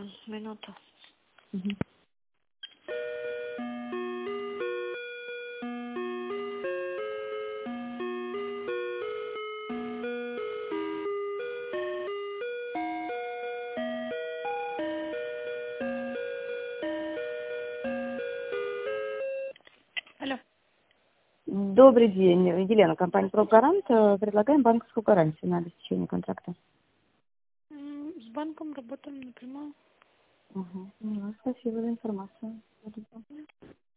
Минуту. Мгм. Алло. Добрый день, Елена, компания «Прогарант». Предлагаем банковскую гарантию на обеспечение контракта. С банком работаем напрямую. Ага. Ну, спасибо за информацию.